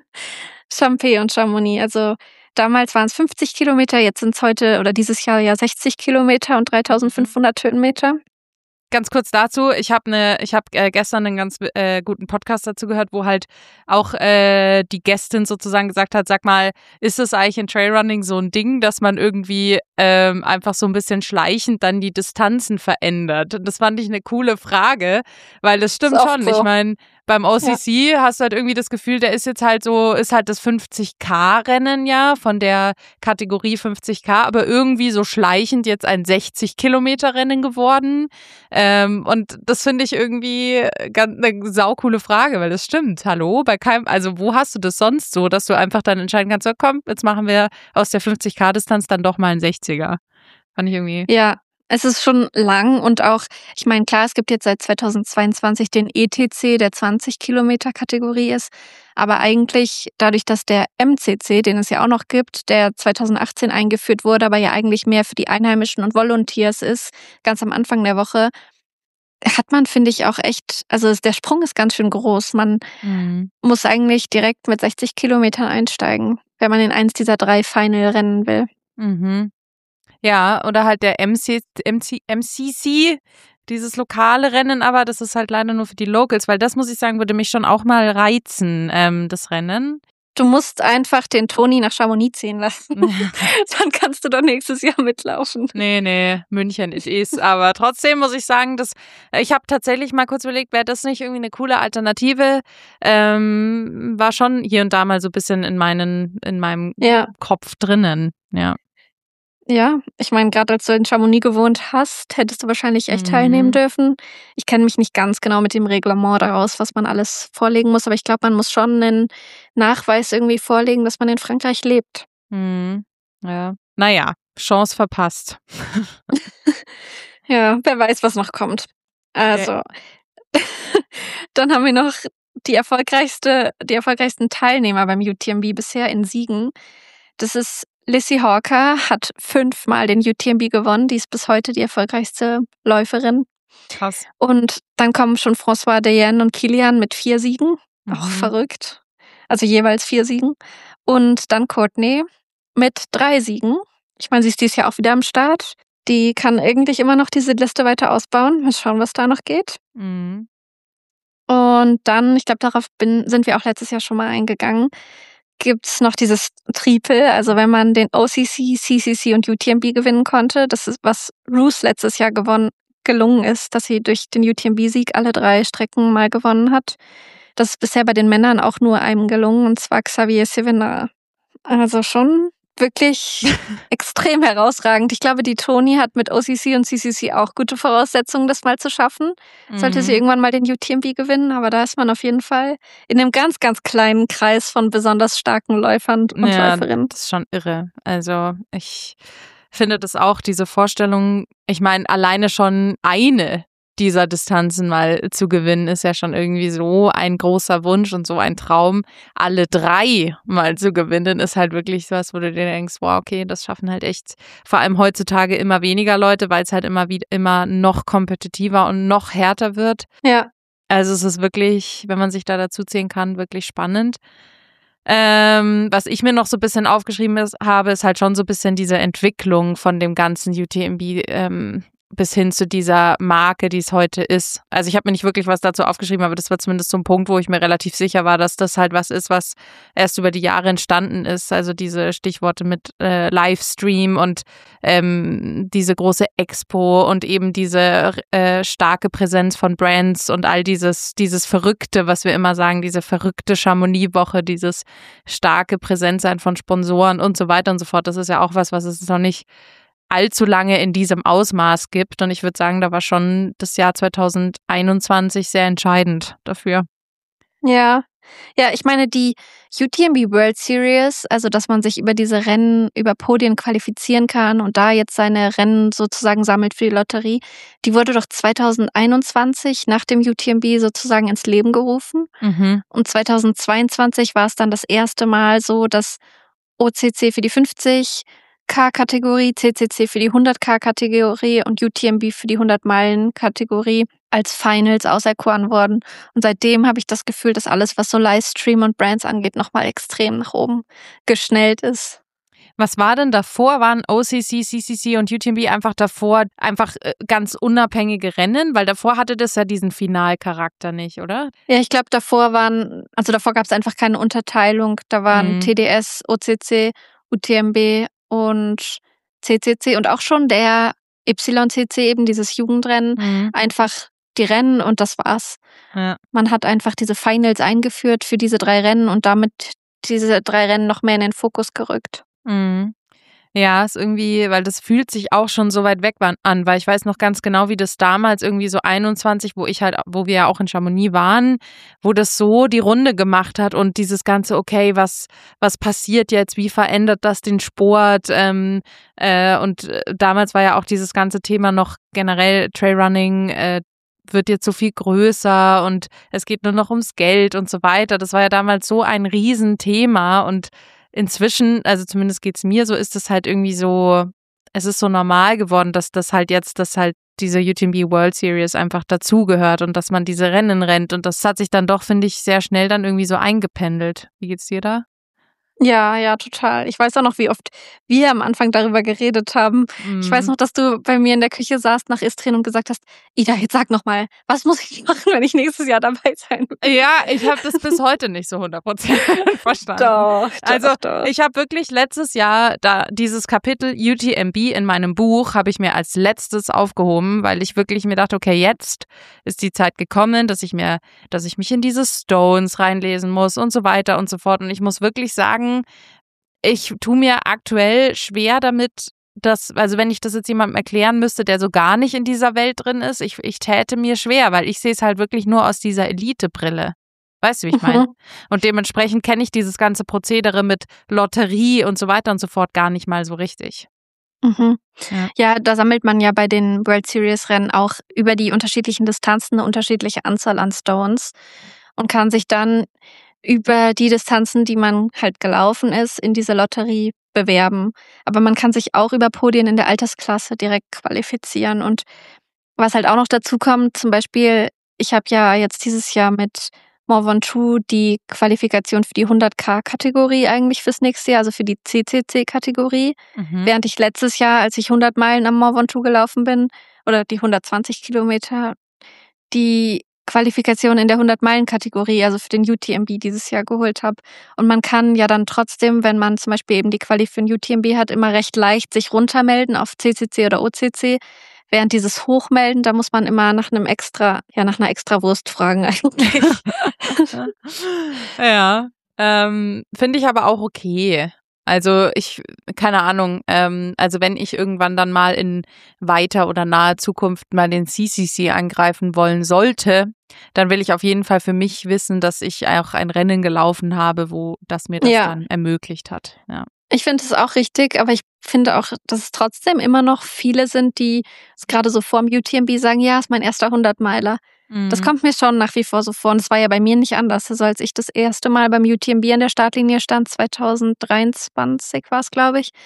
Champé und Chamonix. Also damals waren es fünfzig Kilometer, jetzt sind es heute oder dieses Jahr ja sechzig Kilometer und dreitausendfünfhundert Höhenmeter. Ganz kurz dazu, ich habe ne, ich habe äh, gestern einen ganz äh, guten Podcast dazu gehört, wo halt auch äh, die Gästin sozusagen gesagt hat, sag mal, ist es eigentlich in Trailrunning so ein Ding, dass man irgendwie ähm, einfach so ein bisschen schleichend dann die Distanzen verändert? Und das fand ich eine coole Frage, weil das stimmt schon. So. Ich meine, beim O C C ja. hast du halt irgendwie das Gefühl, der ist jetzt halt so, ist halt das fünfzig K-Rennen ja, von der Kategorie fünfzig K, aber irgendwie so schleichend jetzt ein sechzig Kilometer Rennen geworden. Ähm, und das finde ich irgendwie ganz eine saukoole Frage, weil das stimmt. Hallo, bei keinem, also wo hast du das sonst so, dass du einfach dann entscheiden kannst, so, komm, jetzt machen wir aus der fünfzig K-Distanz dann doch mal einen sechziger. Fand ich irgendwie. Ja. Es ist schon lang und auch, ich meine, klar, es gibt jetzt seit zweitausendzweiundzwanzig den E T C, der zwanzig Kilometer Kategorie ist, aber eigentlich dadurch, dass der M C C, den es ja auch noch gibt, der zweitausendachtzehn eingeführt wurde, aber ja eigentlich mehr für die Einheimischen und Volunteers ist, ganz am Anfang der Woche, hat man, finde ich, auch echt, also der Sprung ist ganz schön groß. Man mhm. muss eigentlich direkt mit sechzig Kilometern einsteigen, wenn man in eins dieser drei Final rennen will. Mhm. Ja, oder halt der M C, M C, M C C, dieses lokale Rennen, aber das ist halt leider nur für die Locals, weil das, muss ich sagen, würde mich schon auch mal reizen, ähm, das Rennen. Du musst einfach den Toni nach Chamonix ziehen lassen. Dann kannst du doch nächstes Jahr mitlaufen. Nee, nee, München ist es. Aber trotzdem muss ich sagen, dass ich habe tatsächlich mal kurz überlegt, wäre das nicht irgendwie eine coole Alternative? Ähm, war schon hier und da mal so ein bisschen in meinen, in meinem ja. Kopf drinnen, ja. Ja, ich meine, gerade als du in Chamonix gewohnt hast, hättest du wahrscheinlich echt mhm. teilnehmen dürfen. Ich kenne mich nicht ganz genau mit dem Reglement daraus, was man alles vorlegen muss, aber ich glaube, man muss schon einen Nachweis irgendwie vorlegen, dass man in Frankreich lebt. Mhm. Ja, naja, Chance verpasst. Ja, wer weiß, was noch kommt. Also, okay. Dann haben wir noch die erfolgreichste, die erfolgreichsten Teilnehmer beim U T M B bisher in Siegen. Das ist Lissy Hawker, hat fünfmal den U T M B gewonnen. Die ist bis heute die erfolgreichste Läuferin. Krass. Und dann kommen schon François Deyen und Kilian mit vier Siegen. Mhm. Auch verrückt. Also jeweils vier Siegen. Und dann Courtney mit drei Siegen. Ich meine, sie ist dieses Jahr auch wieder am Start. Die kann eigentlich immer noch diese Liste weiter ausbauen. Mal schauen, was da noch geht. Mhm. Und dann, ich glaube, darauf bin, sind wir auch letztes Jahr schon mal eingegangen, gibt's noch dieses Triple, also wenn man den O C C, C C C und U T M B gewinnen konnte, das ist, was Ruth letztes Jahr gewonnen, gelungen ist, dass sie durch den U T M B-Sieg alle drei Strecken mal gewonnen hat. Das ist bisher bei den Männern auch nur einem gelungen, und zwar Xavier Sevenar. Also schon wirklich extrem herausragend. Ich glaube, die Toni hat mit O C C und C C C auch gute Voraussetzungen, das mal zu schaffen. Sollte sie Mhm. irgendwann mal den U T M B gewinnen, aber da ist man auf jeden Fall in einem ganz, ganz kleinen Kreis von besonders starken Läufern und Ja, Läuferinnen. das ist schon irre. Also ich finde das auch, diese Vorstellung, ich meine, alleine schon eine dieser Distanzen mal zu gewinnen, ist ja schon irgendwie so ein großer Wunsch und so ein Traum. Alle drei mal zu gewinnen, ist halt wirklich was, wo du dir denkst, wow, okay, das schaffen halt echt vor allem heutzutage immer weniger Leute, weil es halt immer wieder immer noch kompetitiver und noch härter wird. Ja. Also es ist wirklich, wenn man sich da dazu zählen kann, wirklich spannend. Ähm, was ich mir noch so ein bisschen aufgeschrieben ist, habe, ist halt schon so ein bisschen diese Entwicklung von dem ganzen U T M B ähm, bis hin zu dieser Marke, die es heute ist. Also ich habe mir nicht wirklich was dazu aufgeschrieben, aber das war zumindest so ein Punkt, wo ich mir relativ sicher war, dass das halt was ist, was erst über die Jahre entstanden ist. Also diese Stichworte mit äh, Livestream und ähm, diese große Expo und eben diese äh, starke Präsenz von Brands und all dieses, dieses Verrückte, was wir immer sagen, diese verrückte Chamonix-Woche, dieses starke Präsenzsein von Sponsoren und so weiter und so fort. Das ist ja auch was, was es noch nicht allzu lange in diesem Ausmaß gibt. Und ich würde sagen, da war schon das Jahr zwanzig einundzwanzig sehr entscheidend dafür. Ja. Ja, ich meine, die U T M B World Series, also dass man sich über diese Rennen, über Podien qualifizieren kann und da jetzt seine Rennen sozusagen sammelt für die Lotterie, die wurde doch zwanzig einundzwanzig nach dem U T M B sozusagen ins Leben gerufen. Mhm. Und zwanzig zweiundzwanzig war es dann das erste Mal so, dass O C C für die fünfzig K-Kategorie, C C C für die hundert K-Kategorie und U T M B für die hundert-Meilen-Kategorie als Finals auserkoren worden. Und seitdem habe ich das Gefühl, dass alles, was so Livestream und Brands angeht, nochmal extrem nach oben geschnellt ist. Was war denn davor? Waren O C C, C C C und U T M B einfach davor einfach äh, ganz unabhängige Rennen? Weil davor hatte das ja diesen Finalcharakter nicht, oder? Ja, ich glaube, davor waren, also davor gab es einfach keine Unterteilung. Da waren Mhm. T D S, O C C, U T M B und C C C und auch schon der Y C C, eben dieses Jugendrennen, Mhm. einfach die Rennen und das war's. Ja. Man hat einfach diese Finals eingeführt für diese drei Rennen und damit diese drei Rennen noch mehr in den Fokus gerückt. Mhm. Ja, ist irgendwie, weil das fühlt sich auch schon so weit weg an, weil ich weiß noch ganz genau, wie das damals irgendwie so einundzwanzig, wo ich halt, wo wir ja auch in Chamonix waren, wo das so die Runde gemacht hat und dieses ganze, okay, was, was passiert jetzt, wie verändert das den Sport? Ähm, äh, und damals war ja auch dieses ganze Thema noch generell Trailrunning, äh, wird jetzt so viel größer und es geht nur noch ums Geld und so weiter. Das war ja damals so ein Riesenthema und inzwischen, also zumindest geht's mir so, ist es halt irgendwie so, es ist so normal geworden, dass das halt jetzt, dass halt diese U T M B World Series einfach dazugehört und dass man diese Rennen rennt und das hat sich dann doch, finde ich, sehr schnell dann irgendwie so eingependelt. Wie geht's dir da? Ja, ja, total. Ich weiß auch noch, wie oft wir am Anfang darüber geredet haben. Mhm. Ich weiß noch, dass du bei mir in der Küche saßt nach Istrin und gesagt hast, Ida, jetzt sag noch mal, was muss ich machen, wenn ich nächstes Jahr dabei sein will? Ja, ich habe das bis heute nicht so hundert Prozent verstanden. Doch, doch, Also doch. ich habe wirklich letztes Jahr da dieses Kapitel U T M B in meinem Buch habe ich mir als letztes aufgehoben, weil ich wirklich mir dachte, okay, jetzt ist die Zeit gekommen, dass ich mir, dass ich mich in diese Stones reinlesen muss und so weiter und so fort. Und ich muss wirklich sagen, ich tue mir aktuell schwer damit, dass, also wenn ich das jetzt jemandem erklären müsste, der so gar nicht in dieser Welt drin ist, ich, ich täte mir schwer, weil ich sehe es halt wirklich nur aus dieser Elite-Brille. Weißt du, wie ich meine? Mhm. Und dementsprechend kenne ich dieses ganze Prozedere mit Lotterie und so weiter und so fort gar nicht mal so richtig. Mhm. Ja. Ja, da sammelt man ja bei den World Series Rennen auch über die unterschiedlichen Distanzen eine unterschiedliche Anzahl an Stones und kann sich dann über die Distanzen, die man halt gelaufen ist, in diese Lotterie bewerben. Aber man kann sich auch über Podien in der Altersklasse direkt qualifizieren. Und was halt auch noch dazu kommt, zum Beispiel, ich habe ja jetzt dieses Jahr mit Mont Ventoux die Qualifikation für die hundert K-Kategorie eigentlich fürs nächste Jahr, also für die C C C-Kategorie. Mhm. Während ich letztes Jahr, als ich hundert Meilen am Mont Ventoux gelaufen bin, oder die hundertzwanzig Kilometer, die Qualifikation in der hundert-Meilen-Kategorie, also für den U T M B dieses Jahr geholt habe. Und man kann ja dann trotzdem, wenn man zum Beispiel eben die Quali für den U T M B hat, immer recht leicht sich runtermelden auf C C C oder O C C. Während dieses Hochmelden, da muss man immer nach einem extra, ja, nach einer extra Wurst fragen eigentlich. Ja, ähm, finde ich aber auch okay. also ich, keine Ahnung, ähm, also wenn ich irgendwann dann mal in weiter oder naher Zukunft mal den C C C angreifen wollen sollte, dann will ich auf jeden Fall für mich wissen, dass ich auch ein Rennen gelaufen habe, wo das mir das Ja. dann ermöglicht hat. Ja. Ich finde es auch richtig, aber ich finde auch, dass es trotzdem immer noch viele sind, die gerade so vorm U T M B sagen, ja, ist mein erster hundert-Meiler. Mhm. Das kommt mir schon nach wie vor so vor. Und es war ja bei mir nicht anders. Also als ich das erste Mal beim U T M B an der Startlinie stand, zwanzig dreiundzwanzig war es, glaube ich,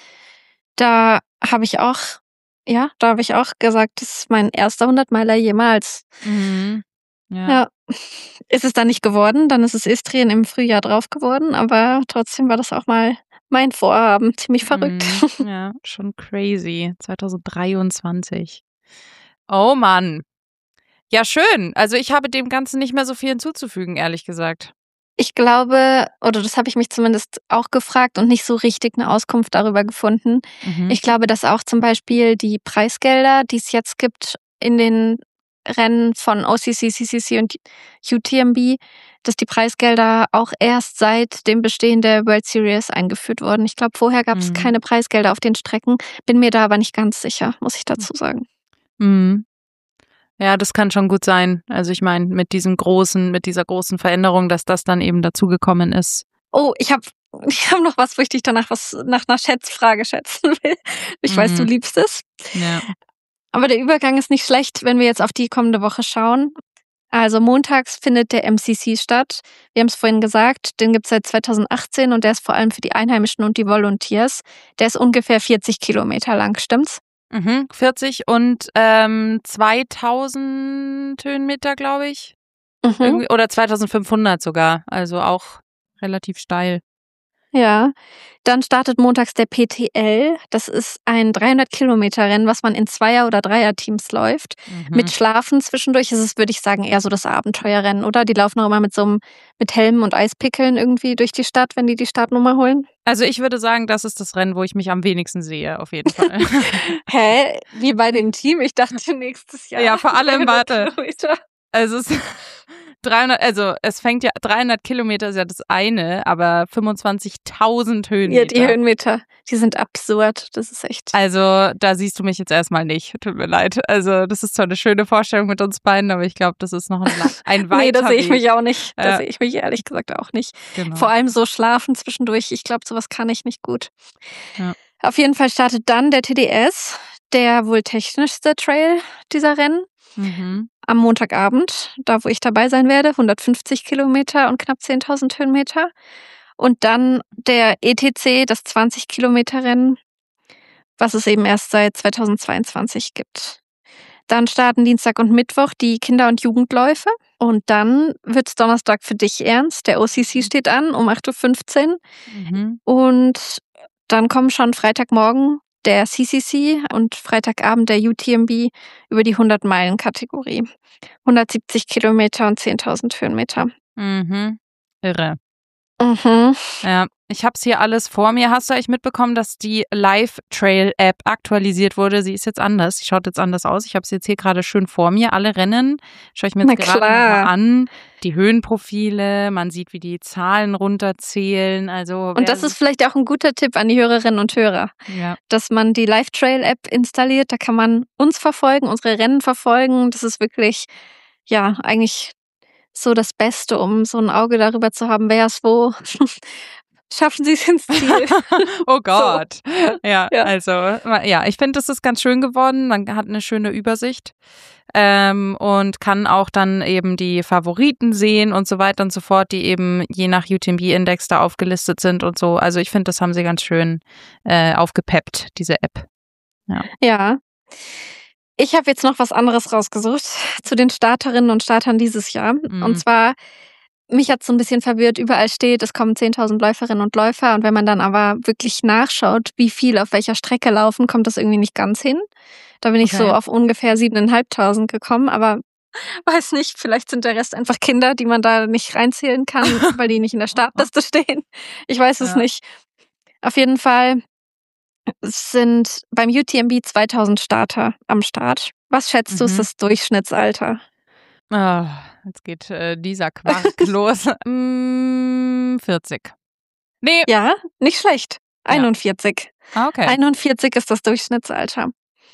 da habe ich auch, ja, da habe ich auch gesagt, das ist mein erster hundert-Meiler jemals. Mhm. Ja. Ja. Ist es dann nicht geworden, dann ist es Istrien im Frühjahr drauf geworden, aber trotzdem war das auch mal mein Vorhaben. Ziemlich verrückt. Mhm. Ja, schon crazy. zwanzig dreiundzwanzig. Oh Mann. Ja, schön. Also ich habe dem Ganzen nicht mehr so viel hinzuzufügen, ehrlich gesagt. Ich glaube, oder das habe ich mich zumindest auch gefragt und nicht so richtig eine Auskunft darüber gefunden. Mhm. Ich glaube, dass auch zum Beispiel die Preisgelder, die es jetzt gibt in den Rennen von O C C, C C C und U T M B, dass die Preisgelder auch erst seit dem Bestehen der World Series eingeführt wurden. Ich glaube, vorher gab es Mhm. keine Preisgelder auf den Strecken. Bin mir da aber nicht ganz sicher, muss ich dazu sagen. Mhm. Ja, das kann schon gut sein. Also ich meine, mit diesem großen, mit dieser großen Veränderung, dass das dann eben dazugekommen ist. Oh, ich habe ich hab noch was, wo ich dich danach was nach einer Schätzfrage schätzen will. Ich weiß, du Mhm. liebst es. Ja. Aber der Übergang ist nicht schlecht, wenn wir jetzt auf die kommende Woche schauen. Also montags findet der M C C statt. Wir haben es vorhin gesagt, den gibt es seit zweitausendachtzehn und der ist vor allem für die Einheimischen und die Volunteers. Der ist ungefähr vierzig Kilometer lang, stimmt's? Mhm. vierzig und ähm, zweitausend Höhenmeter, glaube ich. Mhm. Irgendwie, oder zweitausendfünfhundert sogar. Also auch relativ steil. Ja, dann startet montags der P T L. Das ist ein dreihundert Kilometer Rennen, was man in Zweier- oder Dreierteams läuft. Mhm. Mit Schlafen zwischendurch ist es, würde ich sagen, eher so das Abenteuerrennen, oder? Die laufen auch immer mit so einem, mit Helmen und Eispickeln irgendwie durch die Stadt, wenn die die Startnummer holen. Also ich würde sagen, das ist das Rennen, wo ich mich am wenigsten sehe, auf jeden Fall. Hä? Wie bei dem Team? Ich dachte nächstes Jahr. Ja, vor allem, dreihundert warte. Kilometer. Also es dreihundert, also es fängt ja, dreihundert Kilometer ist ja das eine, aber fünfundzwanzigtausend Höhenmeter. Ja, die Höhenmeter, die sind absurd. Das ist echt. Also da siehst du mich jetzt erstmal nicht. Tut mir leid. Also das ist zwar eine schöne Vorstellung mit uns beiden, aber ich glaube, das ist noch ein, ein weiter Nee, da sehe ich Weg. mich auch nicht. Da Ja. sehe ich mich ehrlich gesagt auch nicht. Genau. Vor allem so schlafen zwischendurch. Ich glaube, sowas kann ich nicht gut. Ja. Auf jeden Fall startet dann der T D S, der wohl technischste Trail dieser Rennen. Mhm. Am Montagabend, da wo ich dabei sein werde, hundertfünfzig Kilometer und knapp zehntausend Höhenmeter. Und dann der E T C, das zwanzig Kilometer Rennen, was es eben erst seit zweitausendzweiundzwanzig gibt. Dann starten Dienstag und Mittwoch die Kinder- und Jugendläufe. Und dann wird's Donnerstag für dich ernst. Der O C C steht an um acht Uhr fünfzehn. Mhm. Und dann kommen schon Freitagmorgen der C C C und Freitagabend der U T M B über die hundert-Meilen-Kategorie. hundertsiebzig Kilometer und zehntausend Höhenmeter. Mhm. Irre. Mhm. Ja, ich habe es hier alles vor mir. Hast du eigentlich mitbekommen, dass die Live-Trail-App aktualisiert wurde? Sie ist jetzt anders. Sie schaut jetzt anders aus. Ich habe sie jetzt hier gerade schön vor mir. Alle Rennen schaue ich mir jetzt Na gerade klar. nochmal an. Die Höhenprofile, man sieht, wie die Zahlen runterzählen. Also Und das ist vielleicht auch ein guter Tipp an die Hörerinnen und Hörer, ja. dass man die Live-Trail-App installiert. Da kann man uns verfolgen, unsere Rennen verfolgen. Das ist wirklich, ja, eigentlich so das Beste, um so ein Auge darüber zu haben, wer ist wo. Schaffen Sie es ins Ziel. Oh Gott. So. Ja, Ja. also ja, ich finde, das ist ganz schön geworden. Man hat eine schöne Übersicht ähm, und kann auch dann eben die Favoriten sehen und so weiter und so fort, die eben je nach U T M B-Index da aufgelistet sind und so. Also ich finde, das haben sie ganz schön äh, aufgepeppt, diese App. Ja. Ja. Ich habe jetzt noch was anderes rausgesucht zu den Starterinnen und Startern dieses Jahr. Mhm. Und zwar, mich hat so ein bisschen verwirrt, überall steht, es kommen zehntausend Läuferinnen und Läufer. Und wenn man dann aber wirklich nachschaut, wie viel auf welcher Strecke laufen, kommt das irgendwie nicht ganz hin. Da bin ich Okay. so auf ungefähr siebeneinhalbtausend gekommen, aber weiß nicht, vielleicht sind der Rest einfach Kinder, die man da nicht reinzählen kann, weil die nicht in der Startliste stehen. Ich weiß es Ja. nicht. Auf jeden Fall sind beim U T M B zweitausend Starter am Start. Was schätzt du, ist Mhm. das Durchschnittsalter? Ah, jetzt geht äh, dieser Quark los. Mm, vierzig. Nee, Ja, nicht schlecht. einundvierzig. Ah, okay. einundvierzig ist das Durchschnittsalter.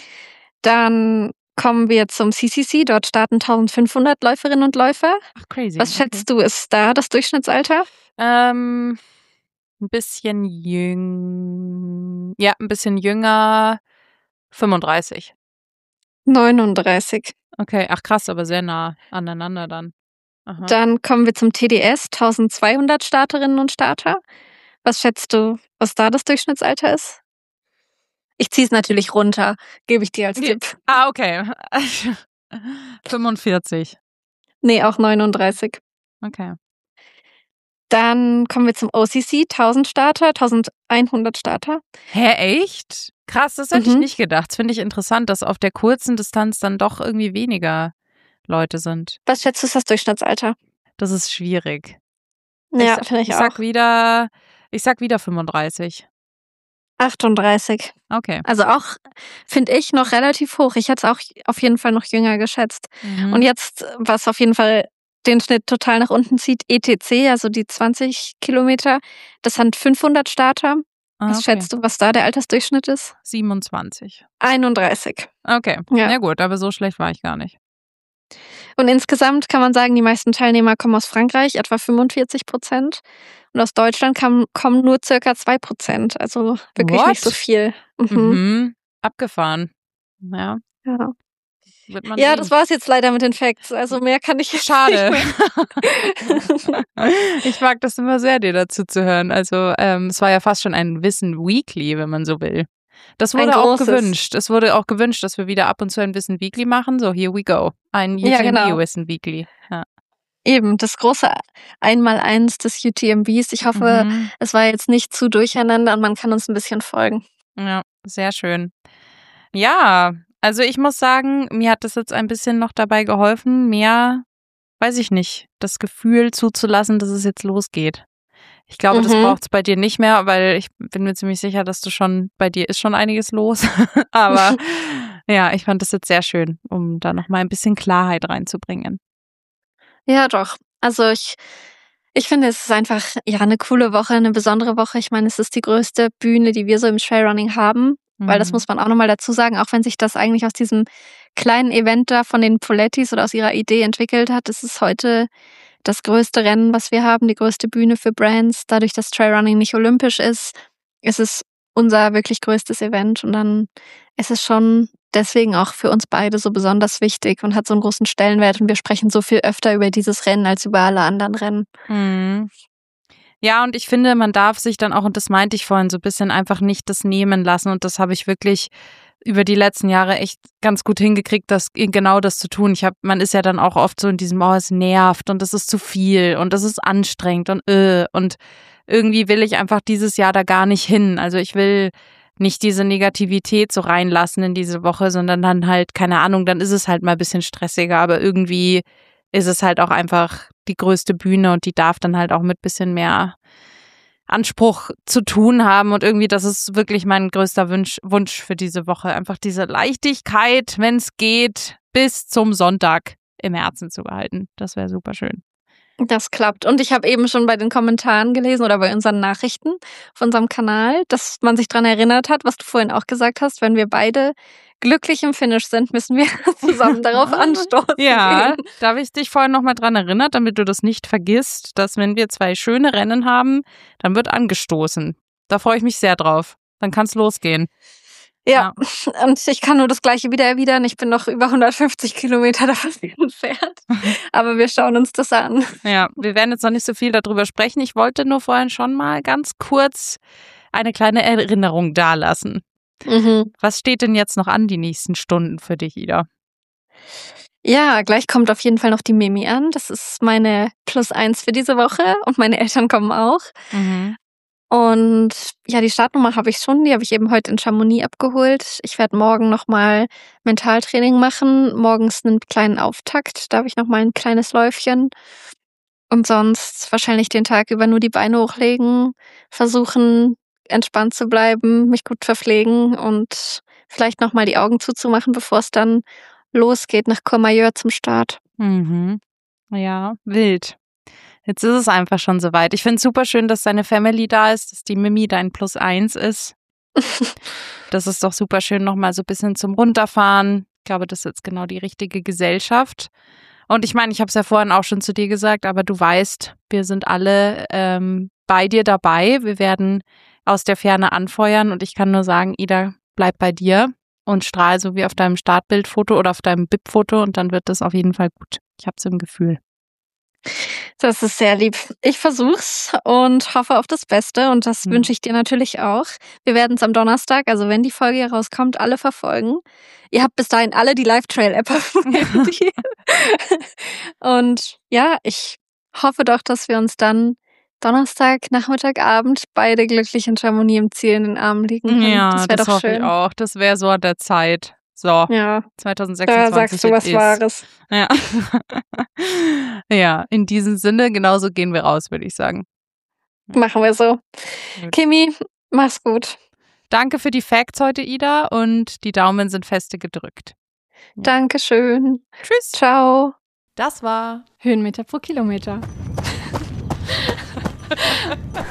Dann kommen wir zum C C C. Dort starten eintausendfünfhundert Läuferinnen und Läufer. Ach, crazy. Was schätzt du, ist da das Durchschnittsalter? Ähm, ein bisschen jüng... Ja, ein bisschen jünger. fünfunddreißig. neununddreißig. Okay, ach krass, aber sehr nah aneinander dann. Aha. Dann kommen wir zum T D S. eintausendzweihundert Starterinnen und Starter. Was schätzt du, was da das Durchschnittsalter ist? Ich ziehe es natürlich runter, gebe ich dir als Ja. Tipp. Ah, okay. fünfundvierzig. Nee, auch neununddreißig. Okay. Dann kommen wir zum O C C, tausend Starter, eintausendeinhundert Starter. Hä, echt? Krass, das hätte ich Mhm. nicht gedacht. Das finde ich interessant, dass auf der kurzen Distanz dann doch irgendwie weniger Leute sind. Was schätzt du, ist das Durchschnittsalter? Das ist schwierig. Ja, ich finde ich ich auch. sag wieder, ich sag wieder fünfunddreißig. achtunddreißig. Okay. Also auch, finde ich, noch relativ hoch. Ich hätte es auch auf jeden Fall noch jünger geschätzt. Mhm. Und jetzt, was auf jeden Fall den Schnitt total nach unten zieht, E T C, also die zwanzig Kilometer, das sind fünfhundert Starter. Ah, Was okay. schätzt du, was da der Altersdurchschnitt ist? siebenundzwanzig. einunddreißig. Okay, Ja. na gut, aber so schlecht war ich gar nicht. Und insgesamt kann man sagen, die meisten Teilnehmer kommen aus Frankreich, etwa fünfundvierzig Prozent. Und aus Deutschland kam, kommen nur circa zwei Prozent. Also wirklich What? nicht so viel. Mhm. Mhm. Abgefahren. Ja, Ja, wird man ja sehen. das war's jetzt leider mit den Facts. Also mehr kann ich jetzt Schade. nicht mehr. Ich mag das immer sehr, dir dazu zu hören. Also ähm, es war ja fast schon ein Wissen Weekly, wenn man so will. Das Ein wurde auch großes. gewünscht. Es wurde auch gewünscht, dass wir wieder ab und zu ein Wissen Weekly machen. So, here we go. Ein Ja, U T M B genau. Wissen Weekly. Ja. Eben, das große Einmaleins des U T M Bs. Ich hoffe, Mhm. es war jetzt nicht zu durcheinander und man kann uns ein bisschen folgen. Ja, sehr schön. Ja, also ich muss sagen, mir hat das jetzt ein bisschen noch dabei geholfen, mehr, weiß ich nicht, das Gefühl zuzulassen, dass es jetzt losgeht. Ich glaube, das Mhm. braucht es bei dir nicht mehr, weil ich bin mir ziemlich sicher, dass du schon, bei dir ist schon einiges los. Aber ja, ich fand das jetzt sehr schön, um da nochmal ein bisschen Klarheit reinzubringen. Ja, doch. Also ich, ich finde, es ist einfach ja eine coole Woche, eine besondere Woche. Ich meine, es ist die größte Bühne, die wir so im Trailrunning haben. Weil das Mhm. muss man auch nochmal dazu sagen, auch wenn sich das eigentlich aus diesem kleinen Event da von den Polettis oder aus ihrer Idee entwickelt hat, ist es heute das größte Rennen, was wir haben, die größte Bühne für Brands. Dadurch, dass Trailrunning nicht olympisch ist, ist es unser wirklich größtes Event. Und dann ist es schon deswegen auch für uns beide so besonders wichtig und hat so einen großen Stellenwert. Und wir sprechen so viel öfter über dieses Rennen als über alle anderen Rennen. Mhm. Ja, und ich finde, man darf sich dann auch, und das meinte ich vorhin so ein bisschen, einfach nicht das nehmen lassen. Und das habe ich wirklich über die letzten Jahre echt ganz gut hingekriegt, das genau das zu tun. Ich habe, man ist ja dann auch oft so in diesem, oh, es nervt und es ist zu viel und es ist anstrengend und äh, und irgendwie will ich einfach dieses Jahr da gar nicht hin. Also ich will nicht diese Negativität so reinlassen in diese Woche, sondern dann halt, keine Ahnung, dann ist es halt mal ein bisschen stressiger, aber irgendwie ist es halt auch einfach die größte Bühne und die darf dann halt auch mit bisschen mehr Anspruch zu tun haben und irgendwie, das ist wirklich mein größter Wunsch, Wunsch für diese Woche. Einfach diese Leichtigkeit, wenn es geht, bis zum Sonntag im Herzen zu behalten. Das wäre super schön. Das klappt. Und ich habe eben schon bei den Kommentaren gelesen oder bei unseren Nachrichten auf unserem Kanal, dass man sich daran erinnert hat, was du vorhin auch gesagt hast, wenn wir beide glücklich im Finish sind, müssen wir zusammen darauf anstoßen. Ja, da habe ich dich vorhin nochmal dran erinnert, damit du das nicht vergisst, dass wenn wir zwei schöne Rennen haben, dann wird angestoßen. Da freue ich mich sehr drauf. Dann kann es losgehen. Ja, ja, und ich kann nur das Gleiche wieder erwidern. Ich bin noch über hundertfünfzig Kilometer davon entfernt. Aber wir schauen uns das an. Ja, wir werden jetzt noch nicht so viel darüber sprechen. Ich wollte nur vorhin schon mal ganz kurz eine kleine Erinnerung dalassen. Mhm. Was steht denn jetzt noch an die nächsten Stunden für dich, Ida? Ja, gleich kommt auf jeden Fall noch die Mimi an. Das ist meine Plus eins für diese Woche und meine Eltern kommen auch. Mhm. Und ja, die Startnummer habe ich schon, die habe ich eben heute in Chamonix abgeholt. Ich werde morgen nochmal Mentaltraining machen, morgens einen kleinen Auftakt, da habe ich nochmal ein kleines Läufchen. Und sonst wahrscheinlich den Tag über nur die Beine hochlegen, versuchen entspannt zu bleiben, mich gut verpflegen und vielleicht nochmal die Augen zuzumachen, bevor es dann losgeht nach Courmayeur zum Start. Mhm. Ja, wild. Jetzt ist es einfach schon soweit. Ich finde es super schön, dass deine Family da ist, dass die Mimi dein Plus eins ist. Das ist doch super schön, nochmal so ein bisschen zum Runterfahren. Ich glaube, das ist jetzt genau die richtige Gesellschaft. Und ich meine, ich habe es ja vorhin auch schon zu dir gesagt, aber du weißt, wir sind alle ähm, bei dir dabei. Wir werden aus der Ferne anfeuern und ich kann nur sagen, Ida, bleib bei dir und strahl so wie auf deinem Startbildfoto oder auf deinem B I P-Foto und dann wird das auf jeden Fall gut. Ich habe es im Gefühl. Das ist sehr lieb. Ich versuch's und hoffe auf das Beste und das Mhm. wünsche ich dir natürlich auch. Wir werden es am Donnerstag, also wenn die Folge hier rauskommt, alle verfolgen. Ihr habt bis dahin alle die Live-Trail-App auf dem Handy. Und ja, ich hoffe doch, dass wir uns dann Donnerstag, Nachmittag, Abend beide glücklich in Chamonix im Ziel in den Armen liegen können. Ja, das das, wäre doch hoffe ich schön. auch. Das wäre so an der Zeit. So, Ja, zwanzig da sechsundzwanzig sagst du it was is. Wahres. Ja. Ja, in diesem Sinne, genauso gehen wir raus, würde ich sagen. Machen wir so. Gut. Kimi, mach's gut. Danke für die Facts heute, Ida, und die Daumen sind feste gedrückt. Ja. Dankeschön. Tschüss. Ciao. Das war Höhenmeter pro Kilometer.